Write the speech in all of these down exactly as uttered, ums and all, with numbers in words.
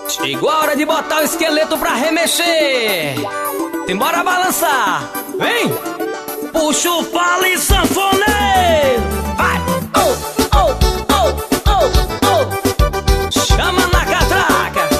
Chegou a hora de botar o esqueleto pra remexer. Simbora balançar. Vem! Puxa o fole sanfoneiro. Vai! Oh, oh, oh, oh, oh. Chama na catraca.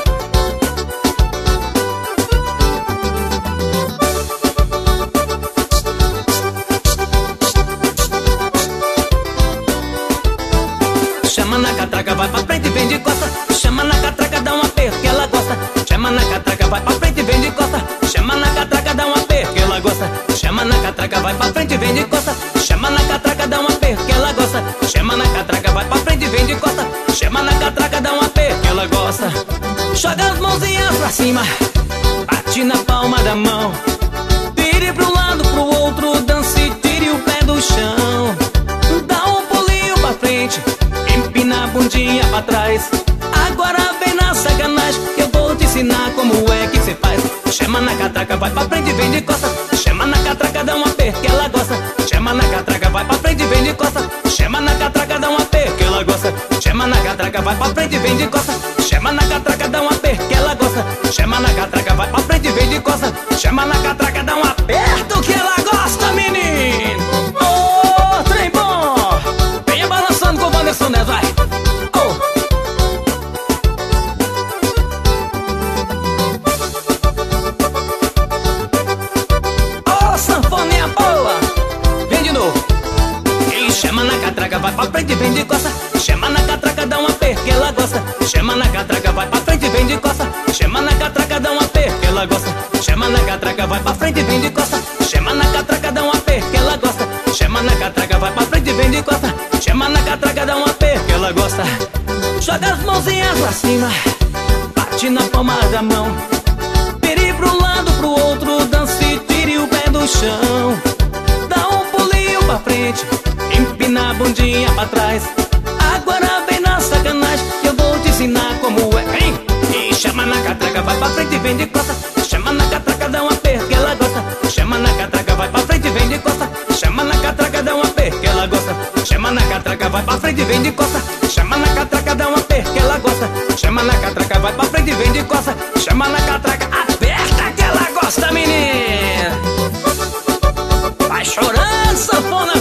Chama na catraca, vai pra frente e vem de costa. Chama na catraca, dá um aperto que ela gosta. Chama na catraca, vai pra frente e vem de costa. Chama na catraca, dá um aperto que ela gosta. Chama na catraca, vai pra frente e vem de costa. Chama na catraca, dá um aperto que ela gosta. Chama na catraca, vai pra frente e vem de costa. Chama na catraca, dá um aperto que ela gosta. Joga as mãozinhas pra cima, bate na palma da mão. Tire pro lado, pro outro, dance, tire o pé do chão. Dá um pulinho pra frente, empina a bundinha pra trás. Agora vem na sacanagem que eu vou te ensinar como é que cê faz. Chama na catraca, vai pra frente e vem de costa. Chama na catraca, dá um aperto que ela gosta. Chama na catraca, vai pra frente e vem de costa. Chama na catraca, dá um aperto que ela gosta. Chama na catraca, vai pra frente e vem de costa. Chama na catraca, dá um aperto que ela gosta. Chama na catraca, vai pra frente e vem de costa. Chama na catraca, dá um aperto que ela gosta, menino. Ô, trem bom. Venha balançando com o Wanderson Neves, vai. Chama na catraca, vai pra frente e vem de costa. Chama na catraca, dá um aperto que ela gosta. Chama na catraca, vai pra frente e vem de costa. Chama na catraca, dá um aperto que ela gosta. Chama na catraca, vai pra frente e vem de costa. Chama na catraca, dá um aperto que ela gosta. Chama na catraca, vai pra frente e vem de costa. Chama na catraca, dá um aperto que ela gosta. Joga as mãozinhas pra cima, bate na palma da mão. Vire pro lado, pro outro, dance, tire o pé do chão. Dá um pulinho pra frente, empina a bundinha pra trás. Agora vem na sacanagem que eu vou te ensinar como é. Vem! E chama na catraca, vai pra frente e vem de costa. Chama na catraca, dá um aperto que ela gosta. Chama na catraca, vai pra frente e vem de costa. Chama na catraca, dá um aperto que ela gosta. Chama na catraca, vai pra frente e vem de costa. Chama na catraca, dá um aperto que ela gosta. Chama na catraca, vai pra frente e vem de costa. Chama na catraca, aperta que ela gosta, menina. Vai chorando, sanfona.